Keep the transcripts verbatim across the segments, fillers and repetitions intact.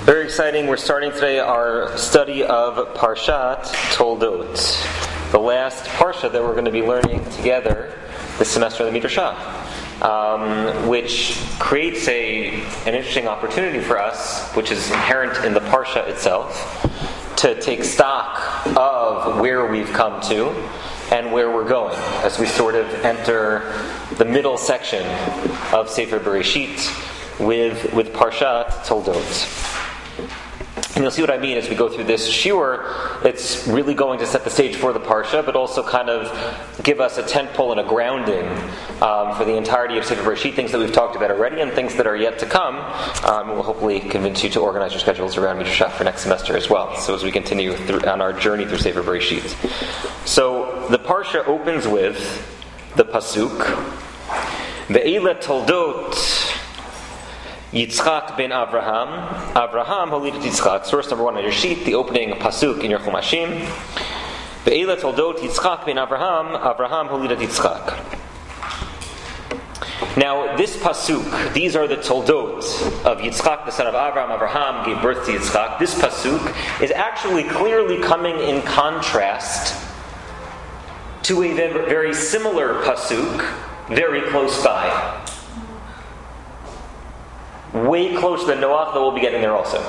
Very exciting. We're starting today our study of Parshat Toldot, the last Parsha that we're going to be learning together this semester in the Midrashah, um, which creates a an interesting opportunity for us, which is inherent in the Parsha itself, to take stock of where we've come to and where we're going as we sort of enter the middle section of Sefer Bereshit with with Parshat Toldot. And you'll see what I mean as we go through this shiur. It's really going to set the stage for the Parsha, but also kind of give us a tentpole and a grounding um, for the entirety of Sefer Bereshit, things that we've talked about already and things that are yet to come. Um, and we'll hopefully convince you to organize your schedules around Midrashah for next semester as well, so as we continue through, on our journey through Sefer Bereshit. So the Parsha opens with the Pasuk, Ve'ela Toldot Yitzchak ben Avraham. Avraham holidat Yitzchak. Source number one on your sheet, the opening pasuk in your Chumashim. Ve'ela toldot Yitzchak ben Avraham. Avraham holidat Yitzchak. Now, this pasuk, these are the toldot of Yitzchak, the son of Avraham. Avraham gave birth to Yitzchak. This pasuk is actually clearly coming in contrast to a very similar pasuk very close by. Way closer than Noach, though we'll be getting there also.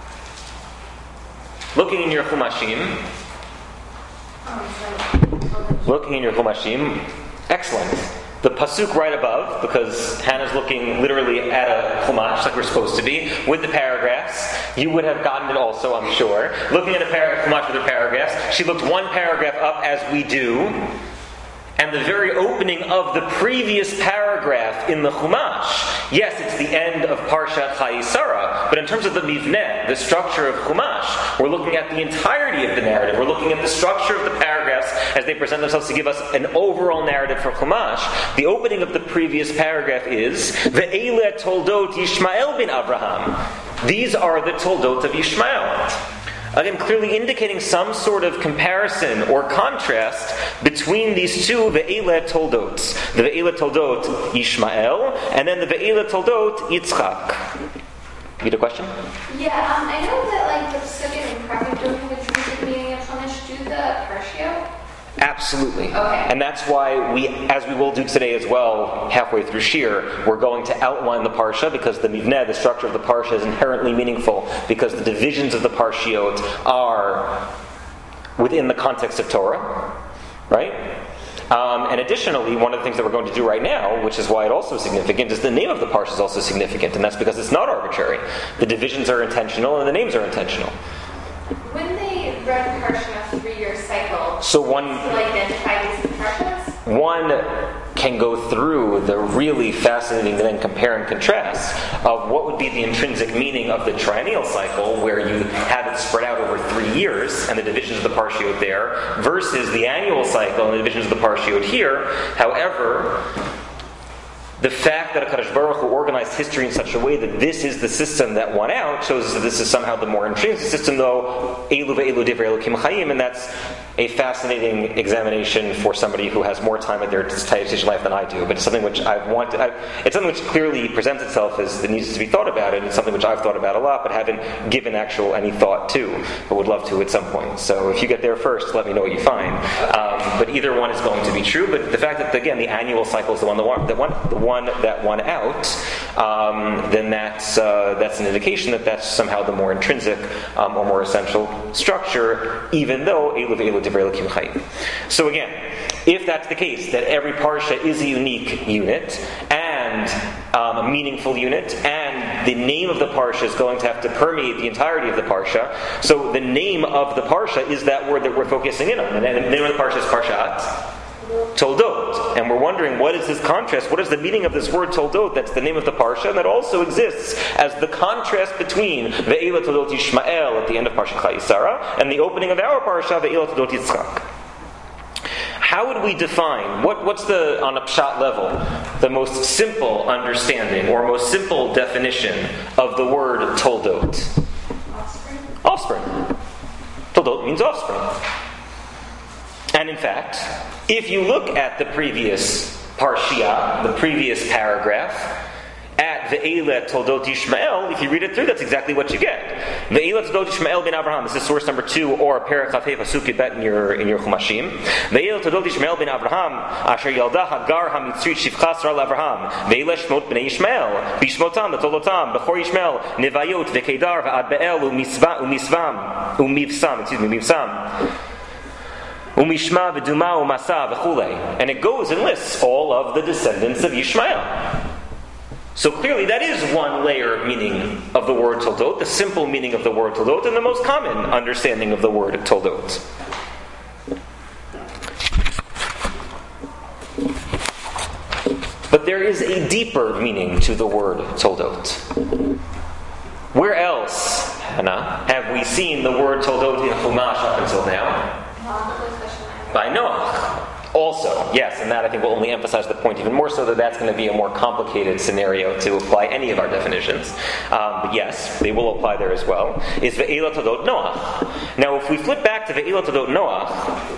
Looking in your Chumashim, looking in your Chumashim, excellent. The pasuk right above, because Hannah's looking literally at a Chumash like we're supposed to be, with the paragraphs. You would have gotten it also, I'm sure. Looking at a par- Chumash with her paragraphs, she looked one paragraph up as we do. And the very opening of the previous paragraph in the Chumash, yes, it's the end of Parshat Chayei, but in terms of the mivneh, the structure of Chumash, we're looking at the entirety of the narrative. We're looking at the structure of the paragraphs as they present themselves to give us an overall narrative for Chumash. The opening of the previous paragraph is Ve'ela Toldot Yishmael bin Avraham. These are the Toldot of Yishmael. Again, clearly indicating some sort of comparison or contrast between these two Ve'ela Toldot. The Ve'ela Toldot Yishmael, and then the Ve'ela Toldot Yitzchak. You had a question? Yeah, um, I know that like the Suggen and Krakatoa with the meaning of Chumash do the Parshio. Absolutely. Okay. And that's why we, as we will do today as well, halfway through Shir, we're going to outline the Parsha, because the Mivneh, the structure of the Parsha, is inherently meaningful, because the divisions of the Parshiot are within the context of Torah, right? Um, and additionally, one of the things that we're going to do right now, which is why it's also significant, is the name of the Parsha is also significant, and that's because it's not arbitrary. The divisions are intentional, and the names are intentional. When they run Parsha a three-year cycle, so one still identify these Parshas? One can go through the really fascinating and then compare and contrast of what would be the intrinsic meaning of the triennial cycle, where you have it spread out over three years and the divisions of the Parshiot there, versus the annual cycle and the divisions of the Parshiot here. However, the fact that HaKadosh Baruch Hu organized history in such a way that this is the system that won out shows that this is somehow the more intrinsic system, though Elu ve'elu divrei Elokim Chayim, and that's a fascinating examination for somebody who has more time at their station life than I do. But it's something which I've wanted. I've, it's something which clearly presents itself as it needs to be thought about, and it's something which I've thought about a lot, but haven't given actual any thought to, but would love to at some point. So if you get there first, let me know what you find. Um, but either one is going to be true. But the fact that again the annual cycle is the one that won, the one, the one that won out, um, then that's uh, that's an indication that that's somehow the more intrinsic um, or more essential structure, even though Elu ve'elu divrei Elokim Chayim. So again, if that's the case, that every parsha is a unique unit and um, a meaningful unit, and the name of the parsha is going to have to permeate the entirety of the parsha. So the name of the parsha is that word that we're focusing in on. And the name of the parsha is Parshat Toldot. And we're wondering, what is this contrast? What is the meaning of this word Toldot? That's the name of the parsha, and that also exists as the contrast between Ve'ela Toldot Yishmael at the end of Parshat Chayei and the opening of our parsha, Ve'ela Toldot Yitzchak. How would we define, what, what's the, on a pshat level, the most simple understanding or most simple definition of the word Toldot? Offspring. Offspring. Toldot means offspring. And in fact, if you look at the previous parshia, the previous paragraph, at Ve'ele Toldot Yishmael, if you read it through, that's exactly what you get. Ve'ele Toldot Yishmael ben Avraham. This is source number two, or Perek Chafei Pasuk Yibet in your in your Chumashim. Ve'ele Toldot Yishmael ben Avraham, Asher Yalda Hagar HaMitzrit Shivcha Sar LaAvraham. Ve'ele Shmot b'nei Yishmael, Bishmotam Tolotam, Bechor Yishmael, Nevayot Ve'Kedar Ve'ad Be'el U'Misvam U'Mivsam. Excuse me, Mivsam. Umishma v'duma u'masa v'chulei. And it goes and lists all of the descendants of Yishmael. So clearly that is one layer of meaning of the word Toldot, the simple meaning of the word Toldot, and the most common understanding of the word Toldot. But there is a deeper meaning to the word Toldot. Where else, Hannah, have we seen the word Toldot in Chumash up until now? By Noach. Also, yes, and that I think will only emphasize the point even more so that that's going to be a more complicated scenario to apply any of our definitions. Um, but yes, they will apply there as well. Is Ve'ela Todot Noach. Now, if we flip back to Ve'ela Todot Noach,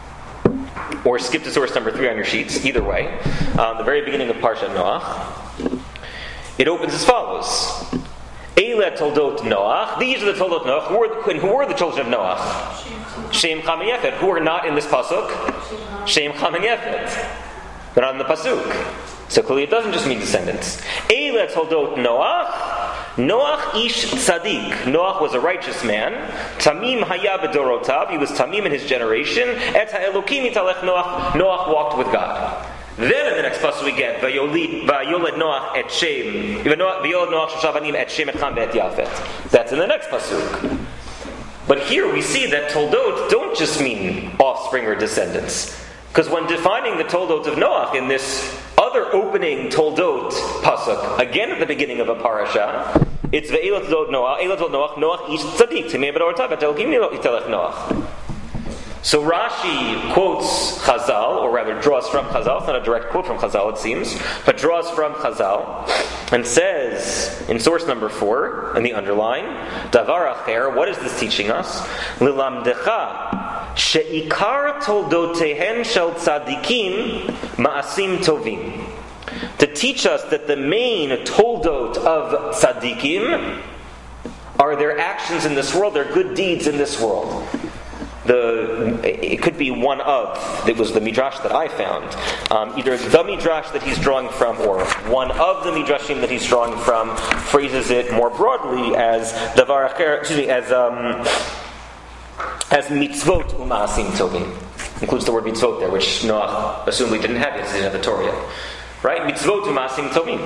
or skip to source number three on your sheets, either way, um, the very beginning of Parshat Noach, it opens as follows. Eile Toldot Noach. These are the Toldot Noach. Who were, who were the children of Noach? Shem, Cham, and Yefet. Who are not in this pasuk? Shem, Cham, and Yefet. They're not in the pasuk. So clearly it doesn't just mean descendants. Eile Toldot Noach. Noach ish tzadik. Noach was a righteous man. Tamim haya b'dorotav. He was tamim in his generation. Et ha'elokim italech Noach. Noach walked with God. Then in the next pasuk we get Vayolid Noach et Shem. Vayolid Noach shoshav et Shem et Cham et Yafet. That's in the next pasuk. But here we see that Toldot don't just mean offspring or descendants. Because when defining the Toldot of Noach in this other opening Toldot pasuk, again at the beginning of a parasha, it's Ve'elat Toldot Noach, Elat Toldot Noach, Noach ish tzadik, Timei b'dorotav, et Elokim yitelech Noach. So Rashi quotes Chazal, or rather draws from Chazal. It's not a direct quote from Chazal, it seems, but draws from Chazal and says in source number four, in the underline, Davar acher, what is this teaching us? Lilamdecha she'ikar toldotehen shel tzadikim ma'asim tovim. To teach us that the main toldot of tzadikim are their actions in this world, their good deeds in this world. The, it could be one of, it was the midrash that I found, um, either the midrash that he's drawing from or one of the midrashim that he's drawing from phrases it more broadly as davar acher, excuse me, as um, as mitzvot u'ma'asim tovim. Includes the word mitzvot there, which Noach assumed we didn't have yet, didn't have the Torah yet. Right? Mitzvot u'ma'asim tovim.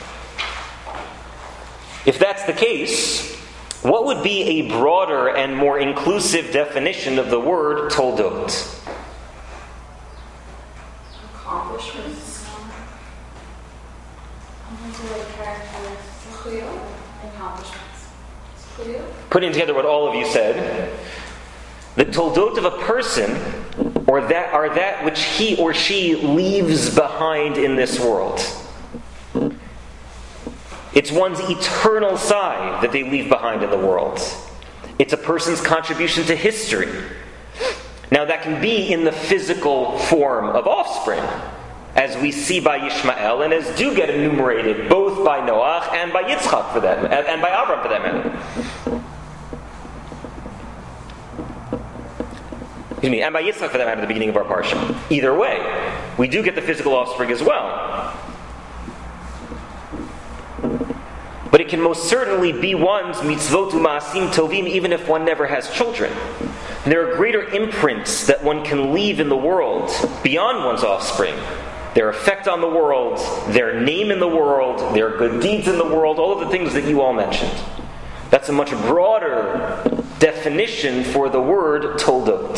If that's the case, what would be a broader and more inclusive definition of the word Toldot? Accomplishments. Putting together what all of you said, the Toldot of a person or that are that which he or she leaves behind in this world. It's one's eternal side that they leave behind in the world. It's a person's contribution to history. Now that can be in the physical form of offspring, as we see by Yishmael, and as do get enumerated both by Noach and by Yitzchak for that, and by Abraham for that matter. Excuse me, and by Yitzchak for that matter at the beginning of our parsha. Either way, we do get the physical offspring as well. But it can most certainly be one's mitzvot u'ma'asim tovim even if one never has children. And there are greater imprints that one can leave in the world beyond one's offspring. Their effect on the world, their name in the world, their good deeds in the world, all of the things that you all mentioned. That's a much broader definition for the word Toldot.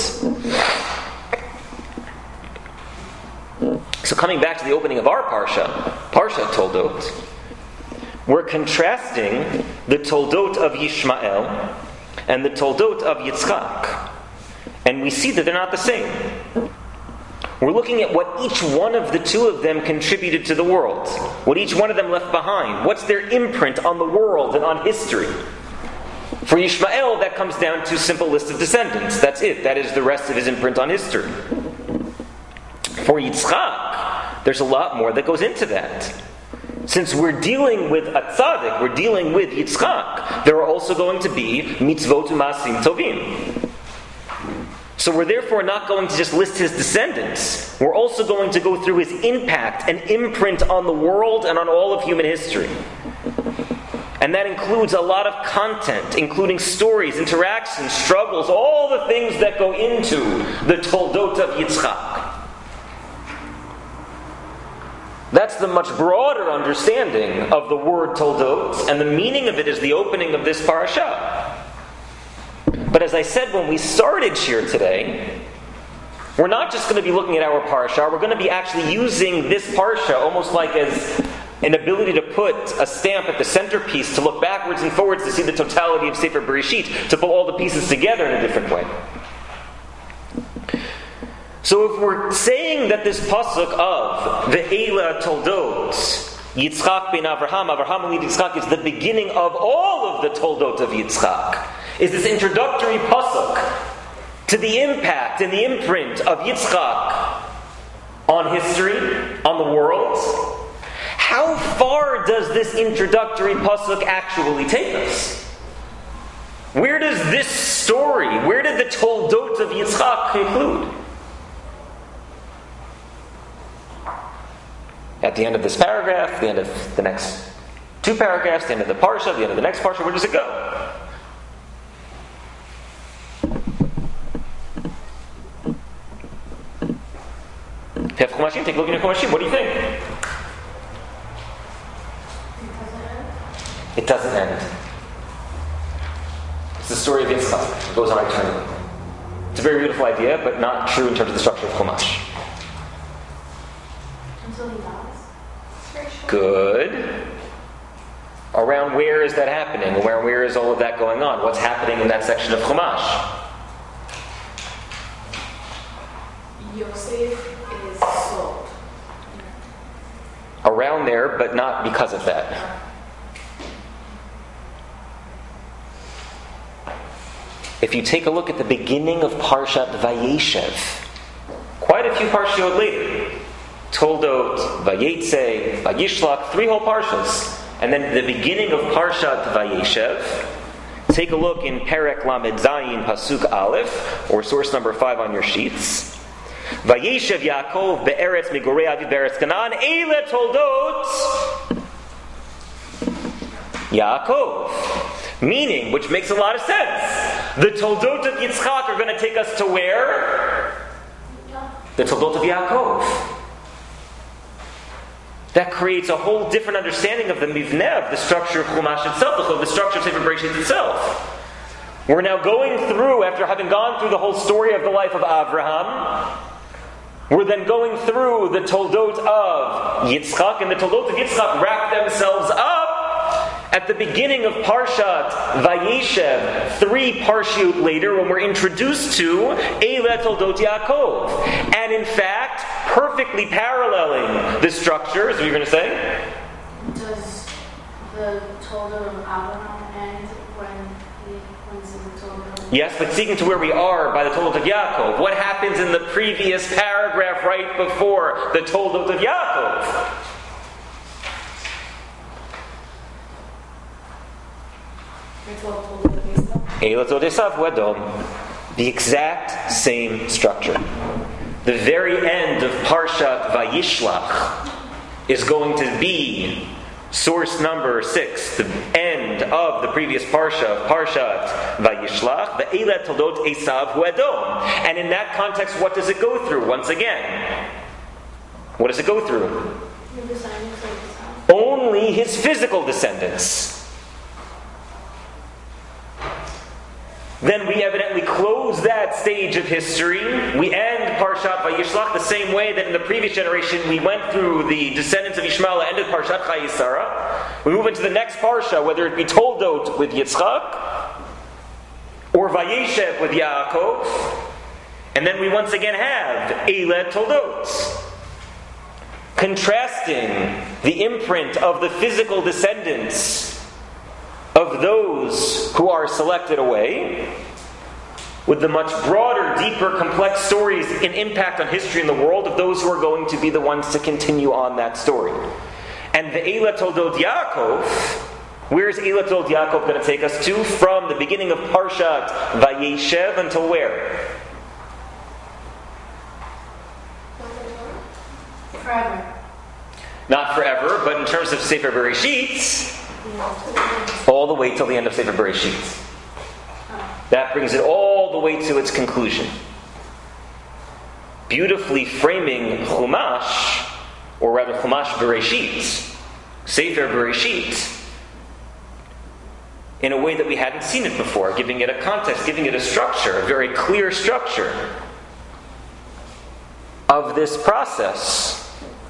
So coming back to the opening of our parsha, Parsha Toldot, we're contrasting the Toldot of Yishmael and the Toldot of Yitzchak. And we see that they're not the same. We're looking at what each one of the two of them contributed to the world. What each one of them left behind. What's their imprint on the world and on history. For Yishmael, that comes down to a simple list of descendants. That's it. That is the rest of his imprint on history. For Yitzchak, there's a lot more that goes into that. since we're dealing with a tzaddik, we're dealing with Yitzchak, there are also going to be mitzvot u'masim tovim. So we're therefore not going to just list his descendants. We're also going to go through his impact and imprint on the world and on all of human history. And that includes a lot of content, including stories, interactions, struggles, all the things that go into the Toldot of Yitzchak. That's the much broader understanding of the word Toldot, and the meaning of it is the opening of this parasha. But as I said when we started here today, we're not just going to be looking at our parsha, we're going to be actually using this parsha almost like as an ability to put a stamp at the centerpiece, to look backwards and forwards to see the totality of Sefer Bereshit, to put all the pieces together in a different way. So if we're saying that this pasuk of the Eila Toldot, Yitzchak ben Avraham, Avraham and Yitzchak, is the beginning of all of the Toldot of Yitzchak, is this introductory pasuk to the impact and the imprint of Yitzchak on history, on the world. How far does this introductory pasuk actually take us? Where does this story, where did the Toldot of Yitzchak conclude? At the end of this paragraph, the end of the next two paragraphs, the end of the parsha, the end of the next parsha, where does it go? If you have Chumashim, take a look at your Chumashim. What do you think? It doesn't end. It's the story of Yitzchak. It goes on eternally. It's a very beautiful idea, but not true in terms of the structure of Chumash. Until he dies. Good. Around where is that happening? Where where is all of that going on? What's happening in that section of Chumash? Yosef is sold. Around there, but not because of that. If you take a look at the beginning of Parshat Vayeshev, quite a few parshiot later, Toldot, Vayetze, Vayishlach, three whole parshas, and then the beginning of Parshat Vayeshev, take a look in Perek Lamed Zayin Pasuk Aleph, or source number five on your sheets. Vayeshev Yaakov be'eretz migorei aviv be'eretz Canaan eile Toldot Yaakov. Meaning, which makes a lot of sense, the Toldot of Yitzchak are going to take us to where? The Toldot of Yaakov. That creates a whole different understanding of the mivneh, of the structure of Chumash itself, the structure of Sefer Bereshit itself. We're now going through, after having gone through the whole story of the life of Avraham, we're then going through the Toldot of Yitzchak, and the Toldot of Yitzchak wrap themselves up at the beginning of Parshat Vayeshev, three parshiot later, when we're introduced to Eila Toldot Yaakov. And in fact, perfectly paralleling the structure, is what you're going to say? Does the Toldot of Abraham end when he wins the Toldot of... Yes, but speaking to where we are by the Toldot of Yaakov, what happens in the previous paragraph right before the Toldot of Yaakov? The exact same structure. The very end of Parshat Vayishlach is going to be source number six, the end of the previous parsha of Parshat Vayishlach, the Eila Toldot Esav Hu Edom. And in that context, what does it go through? Once again, what does it go through? Only his physical descendants. Then we evidently close that stage of history. We end Parshat Vayishlach the same way that in the previous generation we went through the descendants of Ishmael, ended Parshat Chayisara. We move into the next Parsha, whether it be Toldot with Yitzchak, or Vayeshev with Yaakov, and then we once again have Eila Toldot. Contrasting the imprint of the physical descendants of those who are selected away, with the much broader, deeper, complex stories and impact on history and the world of those who are going to be the ones to continue on that story. And the Eila Toldot Yaakov, where's Eila Toldot Yaakov going to take us to? From the beginning of Parshat Vayeshev until where? Forever. Not forever, but in terms of Sefer Bereshit, all the way till the end of Sefer Bereshit. That brings it all the way to its conclusion. Beautifully framing Chumash, or rather Chumash Bereshit, Sefer Bereshit, in a way that we hadn't seen it before, giving it a context, giving it a structure, a very clear structure of this process.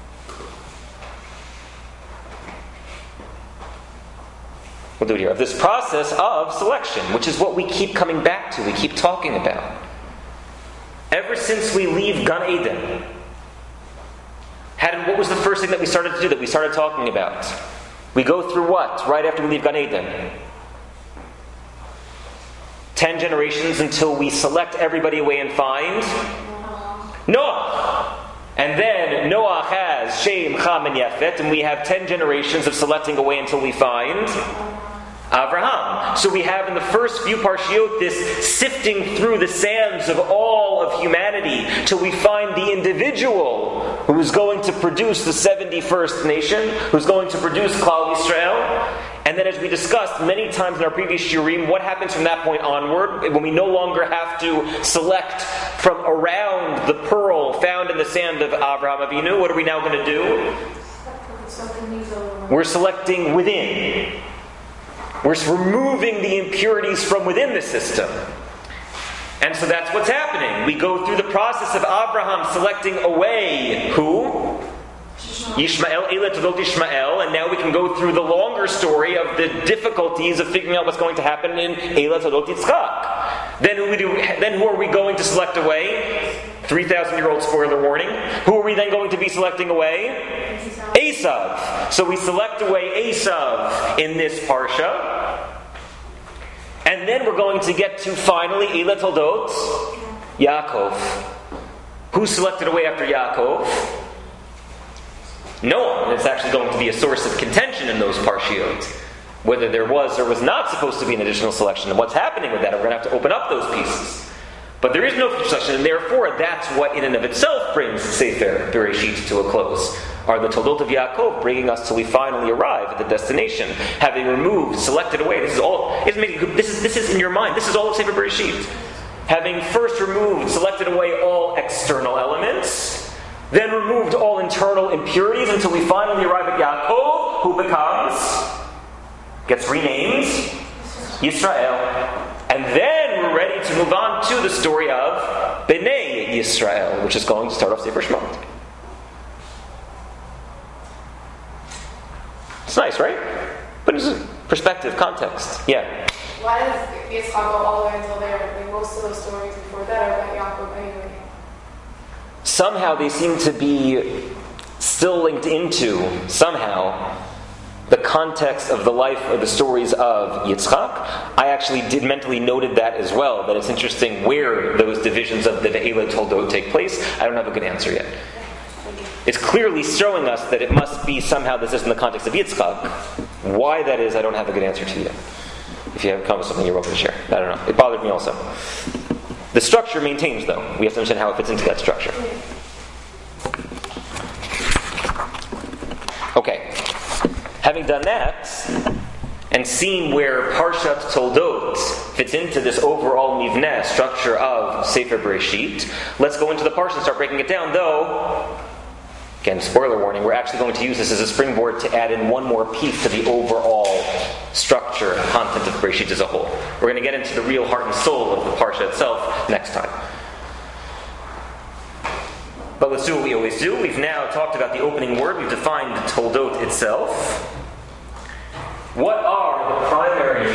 We'll do it here. Of this process of selection, which is what we keep coming back to, we keep talking about. Ever since we leave Gan Eden, had, what was the first thing that we started to do, that we started talking about? We go through what right after we leave Gan Eden? Ten generations until we select everybody away and find Noah. And then Noah has Shem, Cham, and Yafet, and we have ten generations of selecting away until we find Avraham. So we have in the first few parshiot this sifting through the sands of all of humanity till we find the individual who's going to produce the seventy-first nation, who's going to produce Klal Yisrael. And then, as we discussed many times in our previous shiurim, what happens from that point onward when we no longer have to select from around the pearl found in the sand of Avraham Avinu? What are we now going to do? We're selecting within. We're removing the impurities from within the system. And so that's what's happening. We go through the process of Abraham selecting away who? Yishmael, Eila Toldot Yishmael, and now we can go through the longer story of the difficulties of figuring out what's going to happen in Eila Toldot Yitzchak. Then who, we do, then who are we going to select away? three thousand year old spoiler warning. Who are we then going to be selecting away? Esav. So we select away Esav in this parsha. And then we're going to get to finally Eila Toldot Yaakov. Who's selected away after Yaakov? Noah. And it's actually going to be a source of contention in those parshiot, whether there was or was not supposed to be an additional selection. And what's happening with that? We're going to have to open up those pieces. But there is no future selection, and therefore that's what in and of itself brings Sefer Bereshit to a close. Are the Toldot of Yaakov bringing us till we finally arrive at the destination, having removed, selected away. This is all. This is this is in your mind. This is all of Sefer Bereshit. Having first removed, selected away all external elements, then removed all internal impurities until we finally arrive at Yaakov, who becomes, gets renamed Yisrael. And then we're ready to move on to the story of Bnei Yisrael, which is going to start off Sefer Shemot. It's nice, right? But it's a perspective, context. Yeah. Why does Yitzchak go all the way until there? I mean, most of those stories before that are about Yaakov anyway. Somehow they seem to be still linked into, somehow, the context of the life or the stories of Yitzchak. I actually did mentally noted that as well, that it's interesting where those divisions of the Ve'ela Toldot take place. I don't have a good answer yet. It's clearly showing us that it must be somehow this is in the context of Yitzchak. Why that is, I don't have a good answer to yet. If you have come with something, you're welcome to share. I don't know. It bothered me also. The structure maintains, though. We have to understand how it fits into that structure. Okay. Having done that, and seen where Parshat Toldot fits into this overall mivneh structure of Sefer Bereshit, let's go into the parsha and start breaking it down, though, again, spoiler warning, we're actually going to use this as a springboard to add in one more piece to the overall structure and content of Bereshit as a whole. We're going to get into the real heart and soul of the parsha itself next time. But let's do what we always do. We've now talked about the opening word. We've defined Toldot itself. What are the primary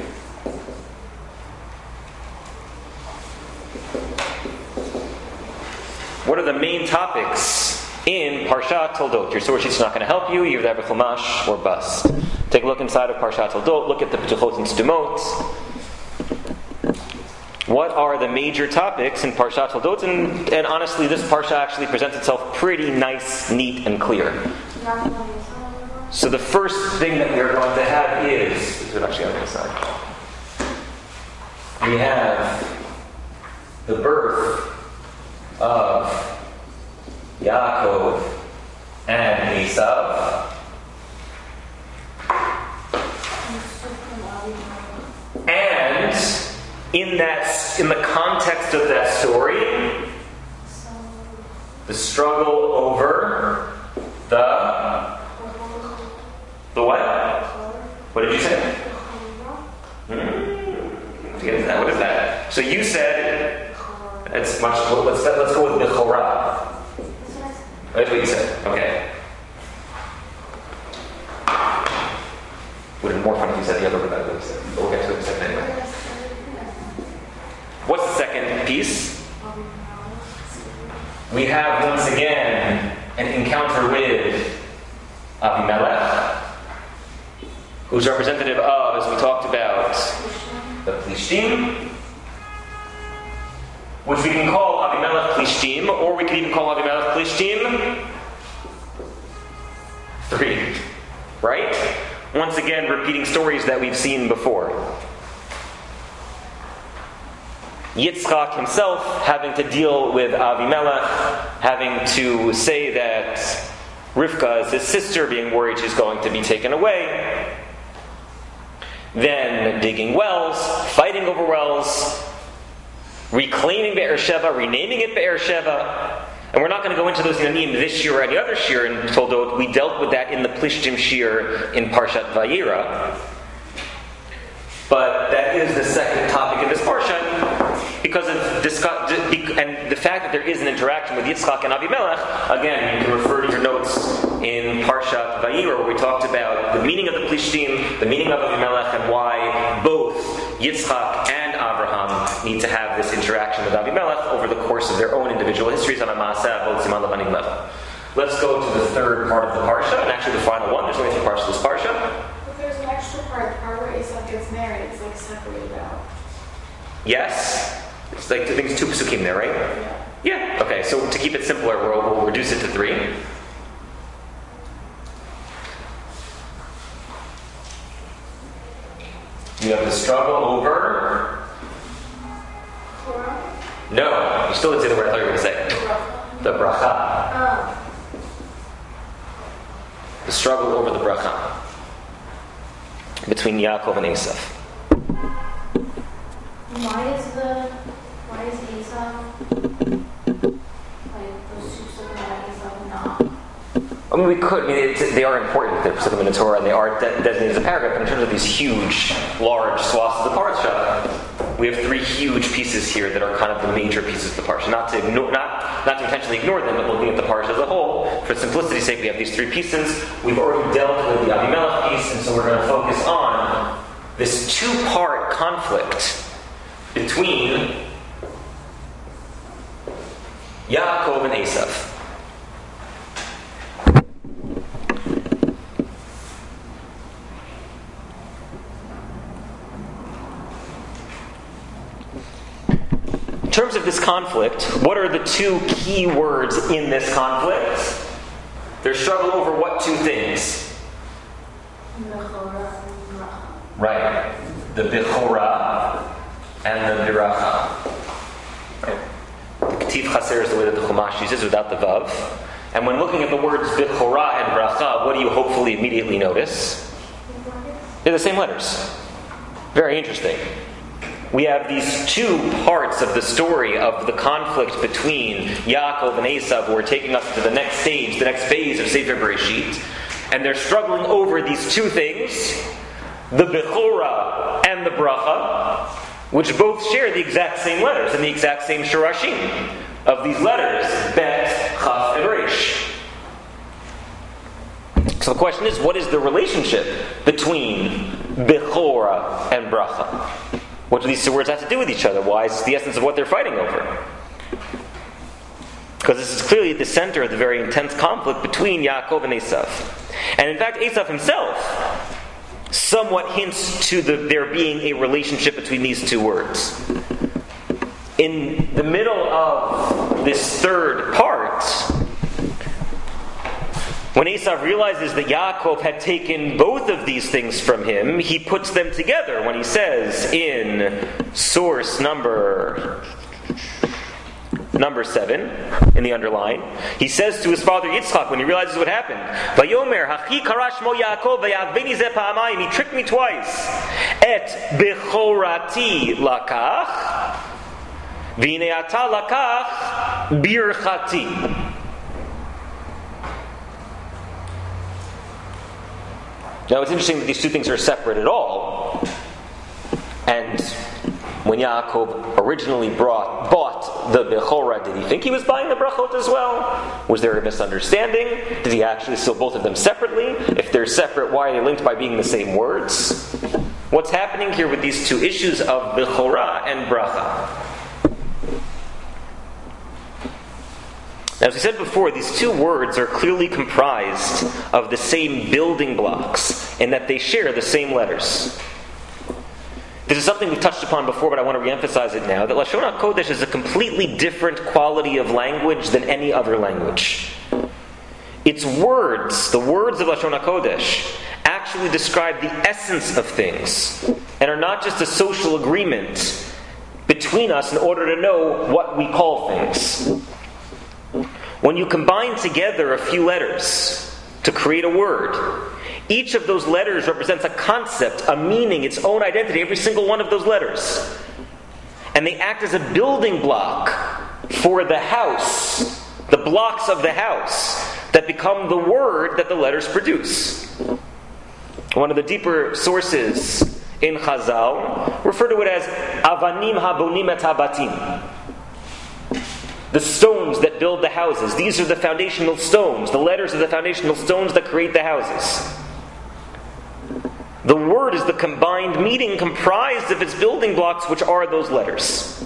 What are the main topics in Parshat Toldot? Your source sheet's not going to help you. You either have a chumash or bust. Take a look inside of Parshat Toldot. Look at the Petuchot and Stumot. What are the major topics in Parshat Toldot? And, and honestly, this parsha actually presents itself pretty nice, neat, and clear. So the first thing that we're going to have is, this is actually on the side. We have the birth of Yaakov and Esav. And in that, in the context of that story, the struggle over the the what? What did you say? Hmm. To get into that, what is that? So you said it's much. Let's let's go with Bechorah. That's what you said. Okay. Would have been more fun if you said the other word about what you said. But we'll get to it in a second anyway. What's the second piece? We have once again an encounter with Avimelech, who's representative of, as we talked about, the Plishtim, which we can call Avimelech Plishtim, or we can even call Avimelech Plishtim three. Right? Once again, repeating stories that we've seen before. Yitzchak himself having to deal with Avimelech, having to say that Rivka is his sister, being worried she's going to be taken away. Then digging wells, fighting over wells, reclaiming Be'ersheva, renaming it Be'ersheva. And we're not going to go into those nanim this year or any other shir in Toldot. We dealt with that in the Plishtim shir in Parshat Vayera. But that is the second topic in this parsha, because of discuss, and the fact that there is an interaction with Yitzchak and Avimelech. Again, you can refer to your notes in Parshat Vayera, where we talked about the meaning of the Plishtim, the meaning of Avimelech, and why both Yitzchak and Abraham need to have this interaction with Avimelech over the course of their own individual histories on a Maaseh Avot Siman Levanim level. Let's go to the third part of the parsha, and actually the final one. There's only three parts of this parsha. There's an extra part, the part where Esau gets married, it's like separated out. Yes. It's like, I think it's two psukim there, right? Yeah. Yeah. Okay, so to keep it simpler, we'll, we'll reduce it to three. You have the struggle over... Torah? No, you still didn't say the word I thought you were going to say. The bracha. Oh. The struggle over the bracha between Yaakov and Esav. Why is the why is Esau like those two psukim about Esau not? I mean, we could. I mean, it's, they are important. They're psukim in the Torah, and they are de- designated as a paragraph. But in terms of these huge, large swaths of the parsha, we have three huge pieces here that are kind of the major pieces of the parsha. Not to ignore, not not to intentionally ignore them, but looking at the parsha as a whole. For simplicity's sake, we have these three pieces. We've already dealt with the Avimelech piece, and so we're going to focus on this two-part conflict between Yaakov and Esav. In terms of this conflict, what are the two key words in this conflict? Their struggle over what two things? Bechorah and bracha. Right. The Bechorah and the Biracha. Right. The Ketiv Chaser is the way that the Chumash uses without the Vav. And when looking at the words Bechorah and Bracha, what do you hopefully immediately notice? They're the same letters. Very interesting. We have these two parts of the story of the conflict between Yaakov and Esav, who are taking us to the next stage, the next phase of Sefer Bereshit. And they're struggling over these two things, the Bechorah and the Bracha, which both share the exact same letters and the exact same shorashim of these letters, Bet, Chaf, and Resh. So the question is, what is the relationship between Bechorah and Bracha? What do these two words have to do with each other? Why is the essence of what they're fighting over? Because this is clearly at the center of the very intense conflict between Yaakov and Esav. And in fact, Esav himself somewhat hints to the, there being a relationship between these two words. In the middle of this third part, When Esav realizes that Yaakov had taken both of these things from him, he puts them together when he says in source number number seven, in the underline, he says to his father Yitzchak when he realizes what happened, Vayomer, Hachi karash mo Yaakov, vayagveni ze pa'amayim, he tricked me twice. Et bechorati lakach, v'hine ata lakach birchati. Now it's interesting that these two things are separate at all. And when Yaakov originally brought, bought the Bechorah, did he think he was buying the Brachot as well? Was there a misunderstanding? Did he actually sell both of them separately? If they're separate, why are they linked by being the same words? What's happening here with these two issues of Bechorah and Bracha? As we said before, these two words are clearly comprised of the same building blocks in that they share the same letters. This is something we've touched upon before, but I want to reemphasize it now, that Lashon HaKodesh is a completely different quality of language than any other language. Its words, the words of Lashon HaKodesh, actually describe the essence of things and are not just a social agreement between us in order to know what we call things. When you combine together a few letters to create a word, each of those letters represents a concept, a meaning, its own identity, every single one of those letters. And they act as a building block for the house, the blocks of the house, that become the word that the letters produce. One of the deeper sources in Chazal refer to it as Avanim habonim et habatim. The stones that build the houses. These are the foundational stones. The letters are the foundational stones that create the houses. The word is the combined meaning comprised of its building blocks, which are those letters.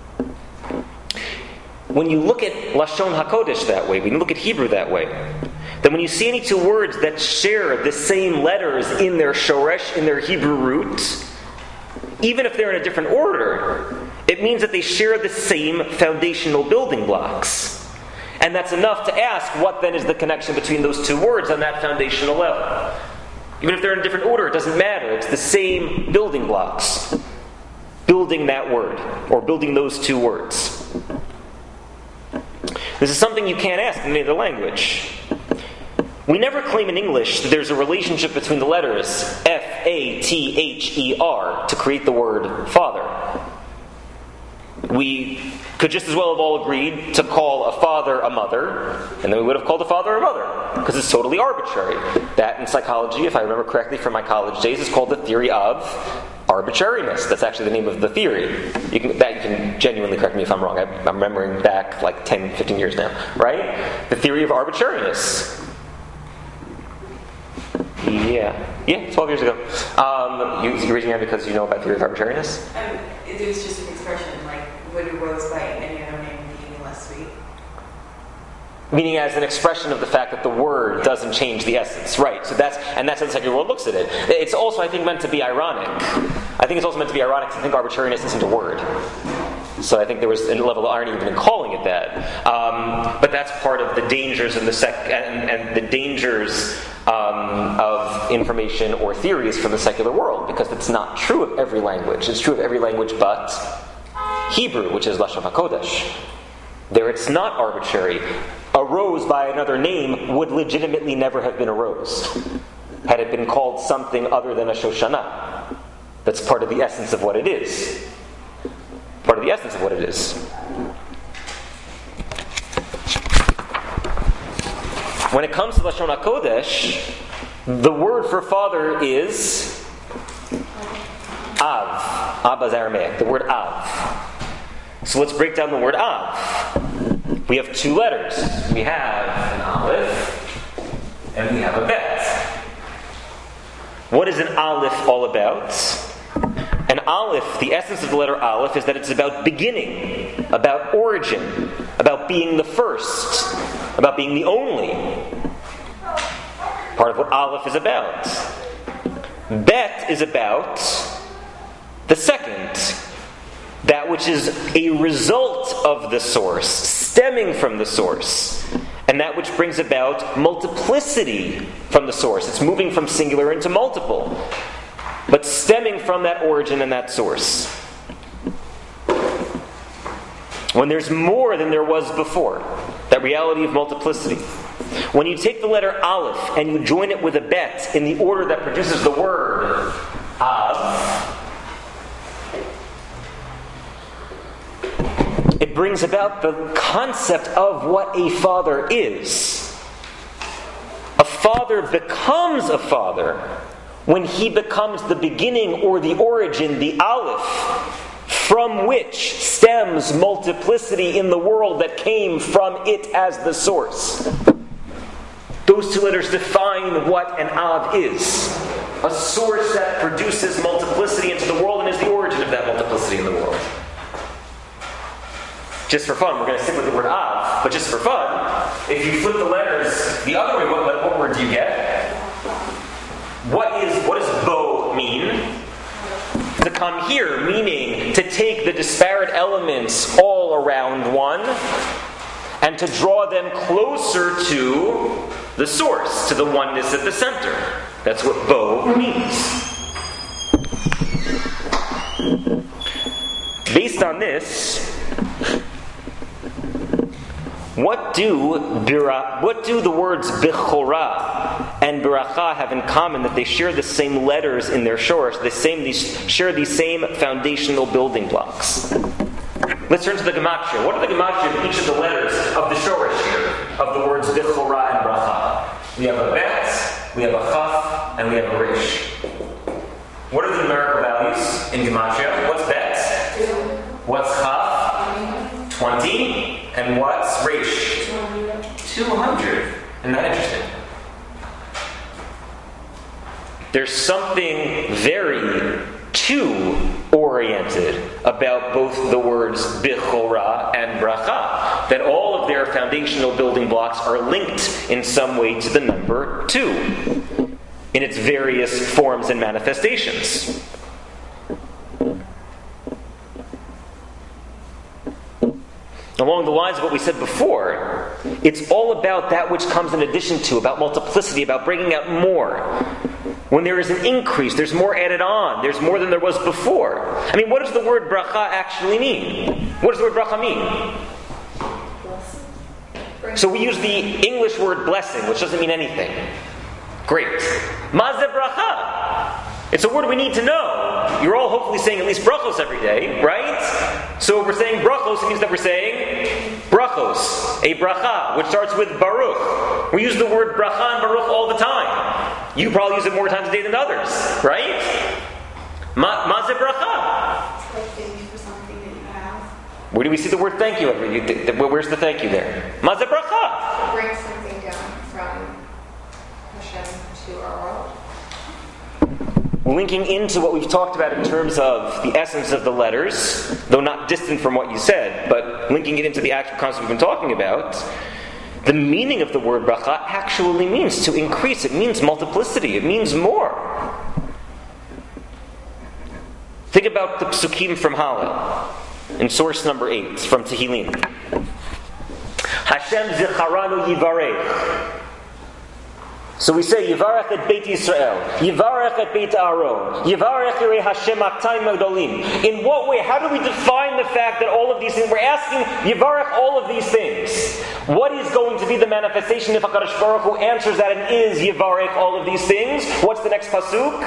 When you look at Lashon HaKodesh that way, when you look at Hebrew that way, then when you see any two words that share the same letters in their shoresh, in their Hebrew root, even if they're in a different order, it means that they share the same foundational building blocks. And that's enough to ask what then is the connection between those two words on that foundational level. Even if they're in a different order, it doesn't matter. It's the same building blocks. Building that word, or building those two words. This is something you can't ask in any other language. We never claim in English that there's a relationship between the letters F A T H E R to create the word father. We could just as well have all agreed to call a father a mother, and then we would have called a father a mother, because it's totally arbitrary. That in psychology, if I remember correctly from my college days, is called the theory of arbitrariness. That's actually the name of the theory. You can, that you can genuinely correct me if I'm wrong. I, I'm remembering back like ten, fifteen years now, right? The theory of arbitrariness. Yeah. Yeah, twelve years ago. Um, you, you're raising your hand because you know about the theory of arbitrariness? Um, it was just an expression, like, would a rose by any other name be any less sweet? Meaning as an expression of the fact that the word doesn't change the essence. Right, so that's, and that's how the secular world looks at it. It's also, I think, meant to be ironic. I think it's also meant to be ironic to think arbitrariness isn't a word. So I think there was a level of irony even in calling it that. Um, but that's part of the dangers of the sec- and, and the dangers um, of information or theories from the secular world, because it's not true of every language. It's true of every language but Hebrew, which is Lashon HaKodesh. There it's not arbitrary. A rose by another name would legitimately never have been a rose had it been called something other than a Shoshana. That's part of the essence of what it is. Part of the essence of what it is. When it comes to Lashon HaKodesh, the word for father is Av. Abba is Aramaic. The word Av. So let's break down the word Av. We have two letters. We have an Aleph and we have a Bet. What is an Aleph all about? An Aleph, the essence of the letter Aleph is that it's about beginning, about origin, about being the first, about being the only. Part of what Aleph is about. Bet is about the second, that which is a result of the source, stemming from the source. and that which brings about multiplicity from the source. It's moving from singular into multiple, but stemming from that origin and that source. When there's more than there was before, that reality of multiplicity. When you take the letter Aleph and you join it with a bet in the order that produces the word Av, it brings about the concept of what a father is. A father becomes a father when he becomes the beginning or the origin, the Aleph, from which stems multiplicity in the world that came from it as the source. Those two letters define what an Av is. A source that produces multiplicity into the world and is the origin of that multiplicity in the world. Just for fun, we're going to stick with the word Av, but just for fun, if you flip the letters the other way, what, what word do you get? What is what does Bo mean? To come here, meaning to take the disparate elements all around one and to draw them closer to the source, to the oneness at the center. That's what Bo means. Based on this, what do bira, what do the words Bechorah and Beracha have in common? That they share the same letters in their shorish, the same, they share these same foundational building blocks. Let's turn to the Gematria. What are the Gematria of each of the letters of the shorish here, of the words Bechorah and Beracha? We have a Bet, we have a Chaf, and we have a Rish. What are the numerical values in Gematria? What's Bet? Two. What's Chaf? Twenty. And what's Rish? Two hundred. Isn't that interesting? There's something very two-oriented about both the words Bechorah and Bracha, that all of their foundational building blocks are linked in some way to the number two in its various forms and manifestations. Along the lines of what we said before, it's all about that which comes in addition to, about multiplicity, about bringing out more. When there is an increase, there's more added on, there's more than there was before. I mean, what does the word bracha actually mean? What does the word bracha mean? So we use the English word blessing, which doesn't mean anything. Great. Mazeh bracha. It's a word we need to know. You're all hopefully saying at least brachos every day, right? So if we're saying brachos, it means that we're saying brachos, a bracha, which starts with baruch. We use the word bracha and baruch all the time. You probably use it more times a day than others, right? Ma, ma ze bracha? It's like thank you for something that you have. Where do we see the word thank you? Where's the thank you there? Ma ze bracha? Bring something down from Hashem to our world. Linking into what we've talked about in terms of the essence of the letters, though not distant from what you said, but linking it into the actual concept we've been talking about, the meaning of the word bracha actually means to increase. It means multiplicity. It means more. Think about the psukim from Hallel, in source number eight, from Tehillim. Hashem zicharanu yivarech. So we say, Yivarech et Beit Yisrael, Yivarech et Beit Aaron, Yivarech Yirei Hashem Aktayim Magdolim. In what way? How do we define the fact that all of these things, we're asking Yivarech all of these things. What is going to be the manifestation if HaKadosh Baruch Hu answers that and is Yivarech all of these things? What's the next pasuk?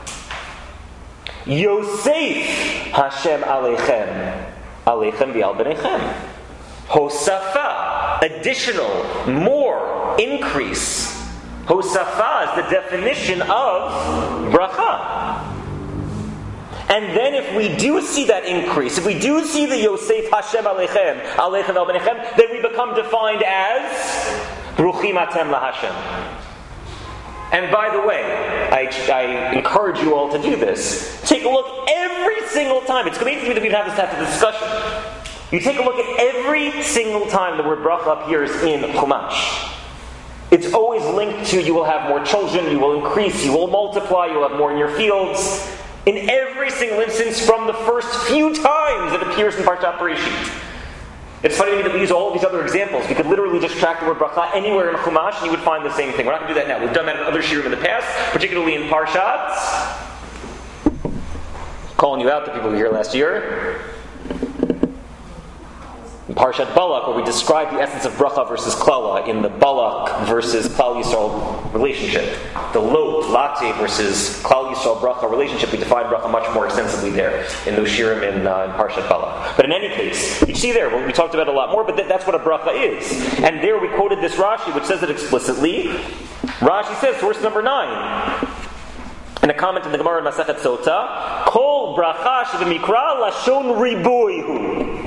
Yosef Hashem Aleichem, Aleichem V'al B'neichem. Hosafa, additional, more, increase. Hosafa is the definition of bracha. And then if we do see that increase, if we do see the Yosef Hashem Aleichem, Aleichem El Benechem, then we become defined as Bruchim Atem LaHashem. And by the way, I, I encourage you all to do this. Take a look every single time. It's amazing to me that we'd have this type of discussion. You take a look at every single time the word bracha appears in Chumash. It's always linked to you will have more children, you will increase, you will multiply, you will have more in your fields. In every single instance from the first few times it appears in Parshat Bereshit. It's funny to me that we use all these other examples. We could literally just track the word bracha anywhere in Chumash and you would find the same thing. We're not going to do that now. We've done that in other shiurim in the past, particularly in Parshat. Calling you out, the people who were here last year. In Parshat Balak, where we describe the essence of bracha versus klala in the Balak versus Klal Yisrael relationship. The Lot, Late versus Klal Yisrael bracha relationship, we define bracha much more extensively there in those shiurim in, uh, in Parshat Balak. But in any case, you see there, well, we talked about it a lot more, but th- that's what a bracha is. And there we quoted this Rashi, which says it explicitly. Rashi says, source number nine, in a comment in the Gemara in Masechet Sota, Kol bracha shebemikra lashon riboihu.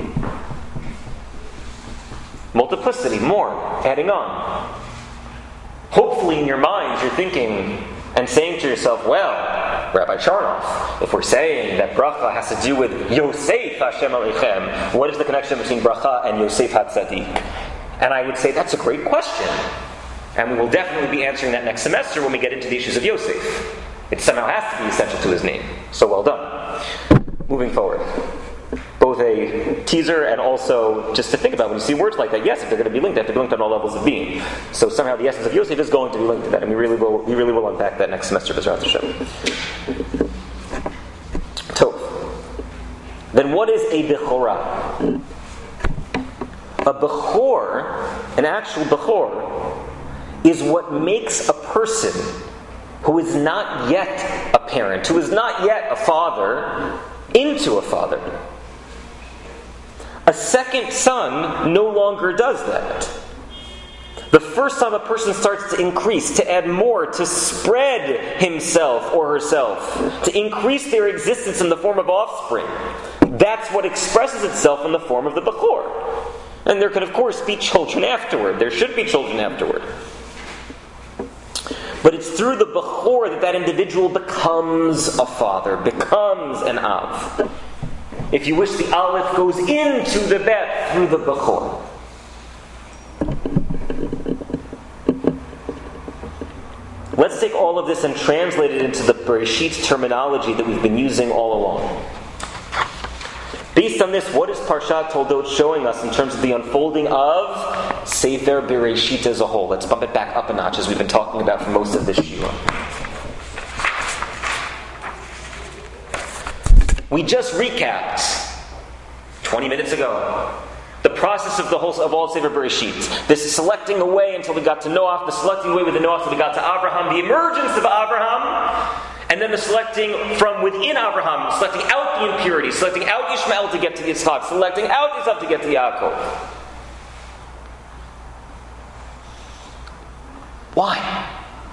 Multiplicity, more, adding on. Hopefully in your minds you're thinking and saying to yourself, well, Rabbi Charnoff, if we're saying that bracha has to do with Yosef Hashem Aleichem, what is the connection between bracha and Yosef HaTzadik? And I would say that's a great question. And we will definitely be answering that next semester when we get into the issues of Yosef. It somehow has to be essential to his name. So well done. Moving forward. Both a teaser and also just to think about when you see words like that, yes, if they're going to be linked, they have to be linked on all levels of being. So somehow the essence of Yosef is going to be linked to that, and we really will we really will unpack that next semester, B'ezrat Hashem. So, then what is a Bechorah? A Bechor, an actual Bechor, is what makes a person who is not yet a parent, who is not yet a father, into a father. A second son no longer does that. The first time a person starts to increase, to add more, to spread himself or herself, to increase their existence in the form of offspring, that's what expresses itself in the form of the Bechor. And there could, of course, be children afterward. There should be children afterward. But it's through the Bechor that that individual becomes a father, becomes an Av. If you wish, the Aleph goes into the Bet through the Bechor. Let's take all of this and translate it into the Bereshit terminology that we've been using all along. Based on this, what is Parshat Toldot showing us in terms of the unfolding of Sefer Bereshit as a whole? Let's bump it back up a notch as we've been talking about for most of this shiur. We just recapped twenty minutes ago the process of the whole of all Sefer Bereshit. This selecting away until we got to Noach, the selecting away with the Noach until we got to Abraham, the emergence of Abraham, and then the selecting from within Abraham, selecting out the impurity, selecting out Ishmael to get to Yitzchak, selecting out Yitzchak to get to Yaakov. Why?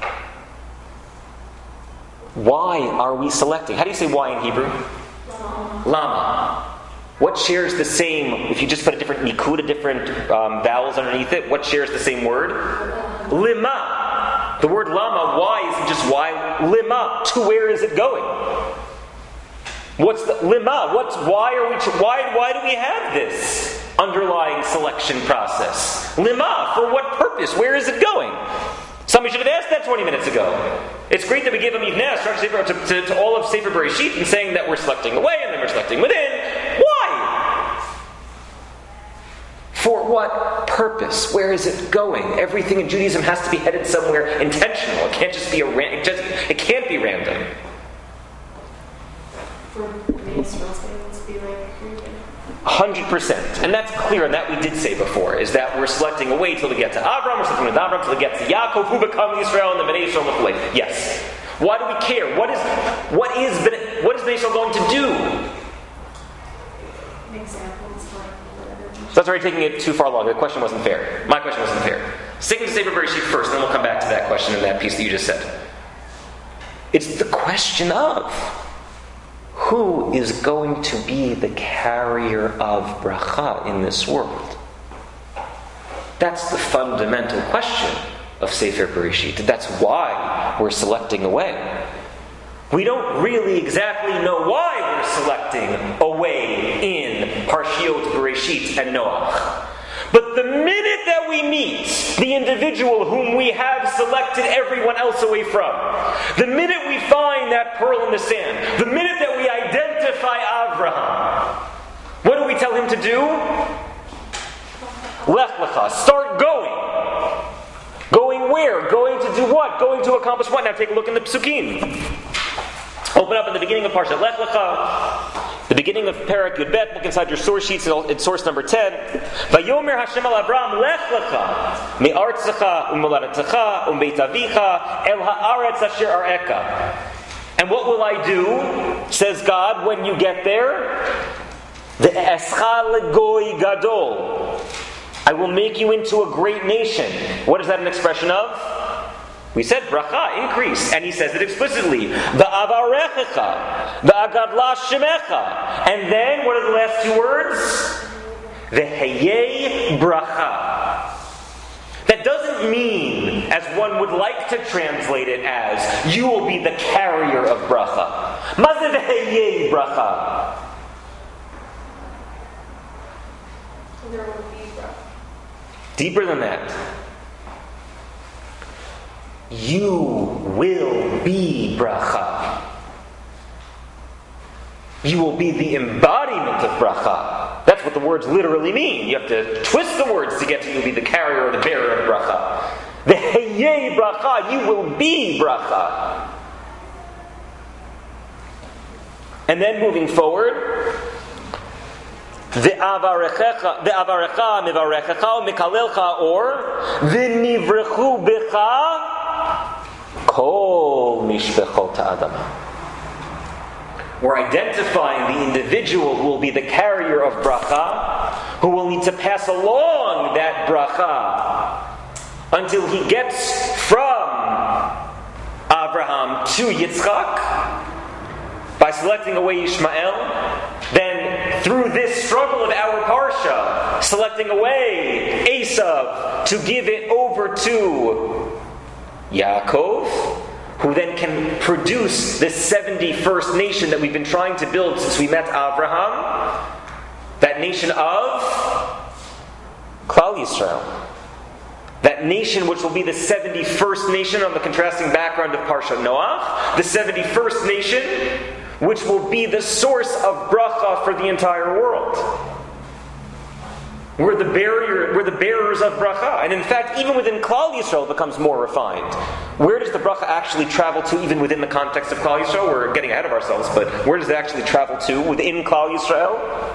Why are we selecting? How do you say why in Hebrew? Lama. What shares the same, if you just put a different nikud, a different um, vowels underneath it, what shares the same word? Lima. The word lama, why isn't just why? Lima. To where is it going? What's the lima? What's why are we why why do we have this underlying selection process? Lima, for what purpose? Where is it going? Somebody should have asked that twenty minutes ago. It's great that we give them Yivneh to, to, to all of Sefer Bereshit and saying that we're selecting away and then we're selecting within. Why? For what purpose? Where is it going? Everything in Judaism has to be headed somewhere intentional. It can't just be a ran- it, just, it can't be random. For Israel's things to be like created. one hundred percent. And that's clear, and that we did say before, is that we're selecting away till we get to Abraham, we're selecting with Abraham till we get to Yaakov, who become Israel, and the Bnei Yisrael and the Philip. Yes. Why do we care? What is what is what is Bnei Yisrael going to do? Examples like whatever. So that's already taking it too far along. The question wasn't fair. My question wasn't fair. Sticking to Sefer Bereshit first, and then we'll come back to that question in that piece that you just said. It's the question of who is going to be the carrier of bracha in this world? That's the fundamental question of Sefer Bereshit. That's why we're selecting away. We don't really exactly know why we're selecting away in Parshiot Bereshit and Noach. But the minute that we meet the individual whom we have selected everyone else away from, the minute we find that pearl in the sand, the minute that we identify Avraham, what do we tell him to do? Lech lecha. Start going. Going where? Going to do what? Going to accomplish what? Now take a look in the Psukim. Open up at the beginning of Parshat Lech lecha. The beginning of Parak Yud Bet. Look inside your source sheets. It's source number ten. Vayomer Hashem al Abraham Lech lecha me'artzecha u'moladetecha u'mbeit avicha el ha'aretz asher areka. And what will I do, says God, when you get there? The Escha legoy gadol. I will make you into a great nation. What is that an expression of? We said bracha, increase. And he says it explicitly. The avarechecha, the agadla shemecha. And then, what are the last two words? The heyei bracha. That doesn't mean, as one would like to translate it as, you will be the carrier of bracha. Maze the heyei bracha. There will be bracha. Deeper than that. You will be bracha. You will be the embodiment of bracha. That's what the words literally mean. You have to twist the words to get to you'll be the carrier or the bearer of bracha. The heyei bracha, you will be bracha. And then moving forward, the avarecha, the avarecha, mivarechecha, mikalelcha, or v'nivrechu becha kol mishpechot ha'adamah. We're identifying the individual who will be the carrier of bracha, who will need to pass along that bracha until he gets from Abraham to Yitzchak by selecting away Ishmael. Then, through this struggle of our parsha, selecting away Esav to give it over to Yaakov, who then can produce this seventy-first nation that we've been trying to build since we met Abraham, that nation of Klal Yisrael. That nation which will be the seventy-first nation on the contrasting background of Parshat Noach, the seventy-first nation which will be the source of bracha for the entire world. We're the barrier, we're the bearers of bracha. And in fact, even within Klal Yisrael it becomes more refined. Where does the bracha actually travel to, even within the context of Klal Yisrael? We're getting ahead of ourselves, but where does it actually travel to within Klal Yisrael?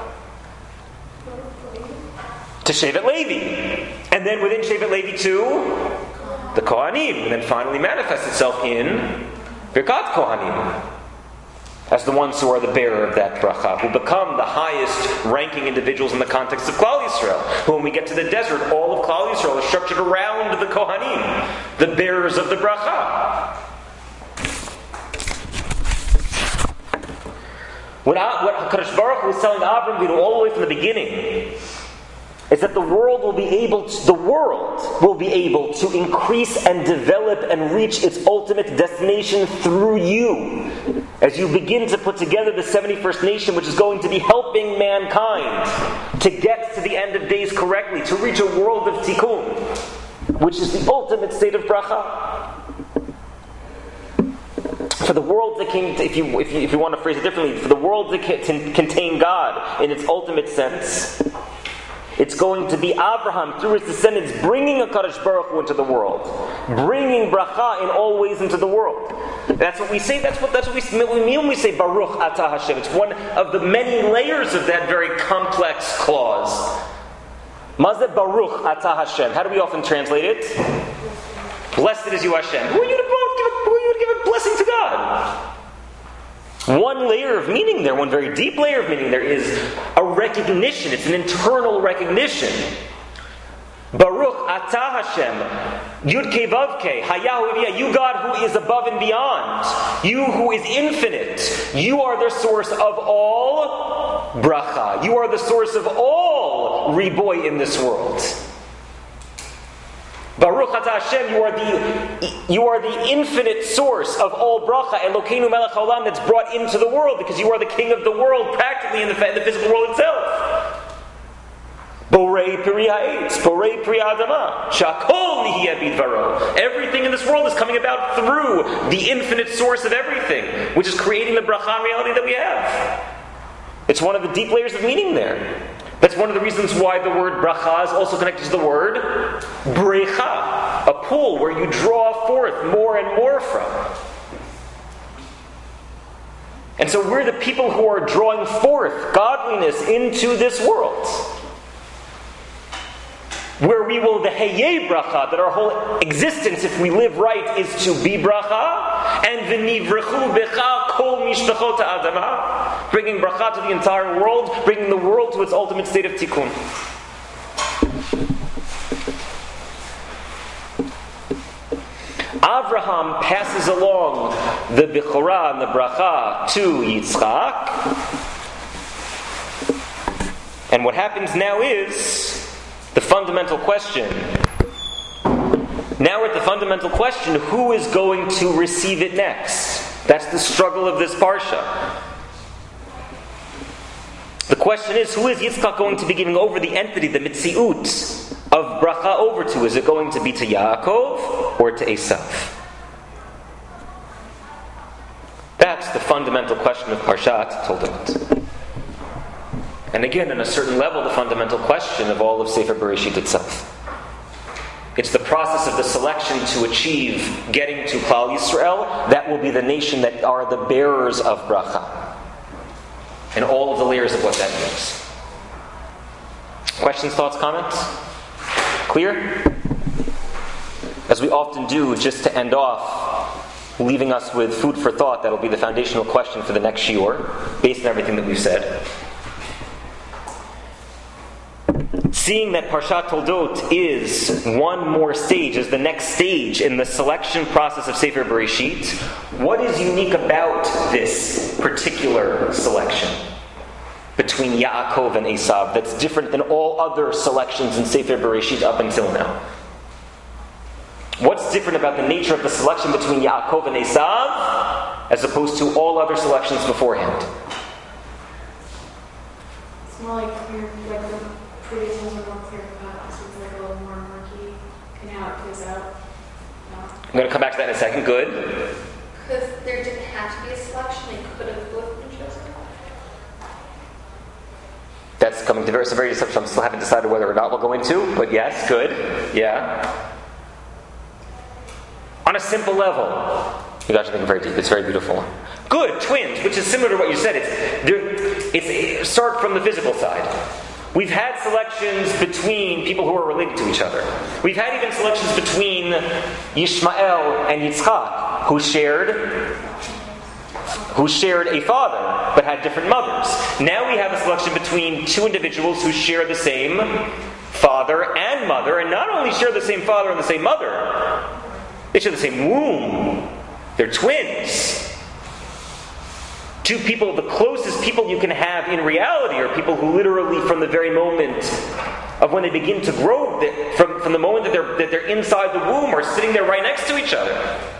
To Shevet Levi. And then within Shevet Levi to the Kohanim. And then finally manifests itself in Birkat Kohanim, as the ones who are the bearer of that bracha, who become the highest ranking individuals in the context of Klal Yisrael. Who, when we get to the desert, all of Klal Yisrael is structured around the Kohanim, the bearers of the bracha. When, what HaKadosh Baruch Hu was telling Avram all the way from the beginning is that the world will be able to, the world will be able to increase and develop and reach its ultimate destination through you. As you begin to put together the seventy-first nation, which is going to be helping mankind to get to the end of days correctly, to reach a world of tikkun, which is the ultimate state of bracha. For the world to, if you, if you, if you want to phrase it differently, for the world to contain God in its ultimate sense, it's going to be Abraham, through his descendants, bringing a Kadosh Baruch Hu into the world. Bringing bracha in all ways into the world. That's what we say, that's what, that's what we mean when we say Baruch Atah Hashem. It's one of the many layers of that very complex clause. Mazeh Baruch Atah Hashem. How do we often translate it? Blessed is you Hashem. Who are you to, who are you to give a blessing to God? One layer of meaning there, one very deep layer of meaning there is a recognition. It's an internal recognition. Baruch Atah Hashem, Yud Kei Vav Kei, Hayahu Eviyah, you God who is above and beyond, you who is infinite, you are the source of all bracha. You are the source of all riboy in this world. Baruch Atah Hashem, you are the you are the infinite source of all bracha, Elokeinu Melech Haolam, that's brought into the world, because you are the king of the world, practically in the, in the physical world itself. Borei Peri Ha'etz, Borei Peri Adama, Shakol Nihiyeh Bidvaro. Everything in this world is coming about through the infinite source of everything, which is creating the bracha reality that we have. It's one of the deep layers of meaning there. That's one of the reasons why the word bracha is also connected to the word brecha, a pool where you draw forth more and more from. And so we're the people who are drawing forth godliness into this world, where we will, the heyeh bracha, that our whole existence, if we live right, is to be bracha, and v'nivrechu becha kol mishpachot ha'adama, bringing bracha to the entire world, bringing the world to its ultimate state of tikkun. Avraham passes along the Bechorah and the Bracha to Yitzchak. And what happens now is the fundamental question. Now we're at the fundamental question, who is going to receive it next? That's the struggle of this parsha. The question is, who is Yitzchak going to be giving over the entity, the mitziut of bracha over to? Is it going to be to Yaakov or to Esav? That's the fundamental question of Parshat Toldot. And again, on a certain level, the fundamental question of all of Sefer Bereshit itself. It's the process of the selection to achieve getting to Klal Yisrael. That will be the nation that are the bearers of bracha. And all of the layers of what that means. Questions, thoughts, comments? Clear? As we often do, just to end off, leaving us with food for thought, that'll be the foundational question for the next shiur, based on everything that we've said. Seeing that Parshat Toldot is one more stage, is the next stage in the selection process of Sefer Bereshit, what is unique about this particular selection between Yaakov and Esav that's different than all other selections in Sefer Bereshit up until now? What's different about the nature of the selection between Yaakov and Esav as opposed to all other selections beforehand? It's more like clear, like the previous ones were more clear cut, so it's like a little more murky in how it plays out. No. I'm going to come back to that in a second. Good. Because there didn't have to be a selection, they could have both been chosen. That's coming to very, some very deception. I still haven't decided whether or not we'll go into, but yes, good. Yeah. On a simple level, you guys are thinking very deep. It's very beautiful. Good, twins, which is similar to what you said. It's, it's start from the physical side. We've had selections between people who are related to each other. We've had even selections between Yishmael and Yitzchak, who shared, who shared a father, but had different mothers. Now we have a selection between two individuals who share the same father and mother, and not only share the same father and the same mother, they share the same womb. They're twins. Two people, the closest people you can have in reality are people who literally, from the very moment of when they begin to grow, from, from the moment that they're, that they're inside the womb, are sitting there right next to each other.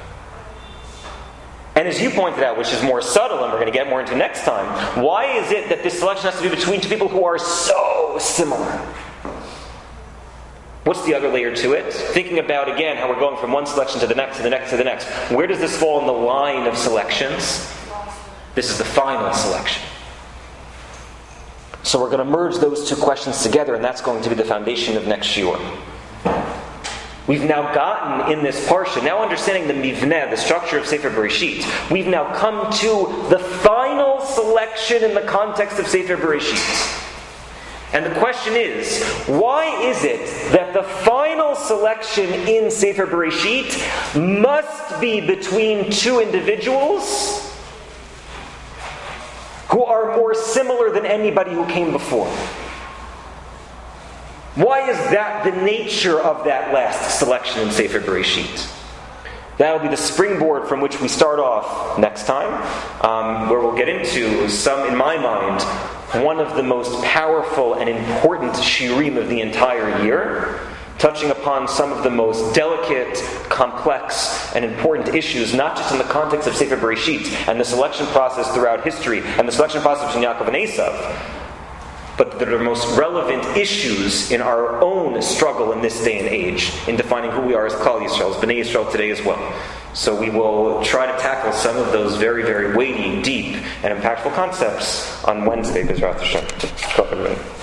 And as you pointed out, which is more subtle and we're going to get more into next time, why is it that this selection has to be between two people who are so similar? What's the other layer to it? Thinking about, again, how we're going from one selection to the next, to the next, to the next. Where does this fall in the line of selections? This is the final selection. So we're going to merge those two questions together, and that's going to be the foundation of next shiur. We've now gotten in this parsha, now understanding the mivneh, the structure of Sefer Bereshit, we've now come to the final selection in the context of Sefer Bereshit. And the question is, why is it that the final selection in Sefer Bereshit must be between two individuals who are more similar than anybody who came before? Why is that the nature of that last selection in Sefer Bereshit? That'll be the springboard from which we start off next time, um, where we'll get into some, in my mind, one of the most powerful and important shiurim of the entire year, touching upon some of the most delicate, complex, and important issues, not just in the context of Sefer Bereshit and the selection process throughout history and the selection process between Yaakov and Esav, but that are most relevant issues in our own struggle in this day and age in defining who we are as Klal Yisrael, as Bnei Yisrael today as well. So we will try to tackle some of those very, very weighty, deep, and impactful concepts on Wednesday, B'ezras Hashem.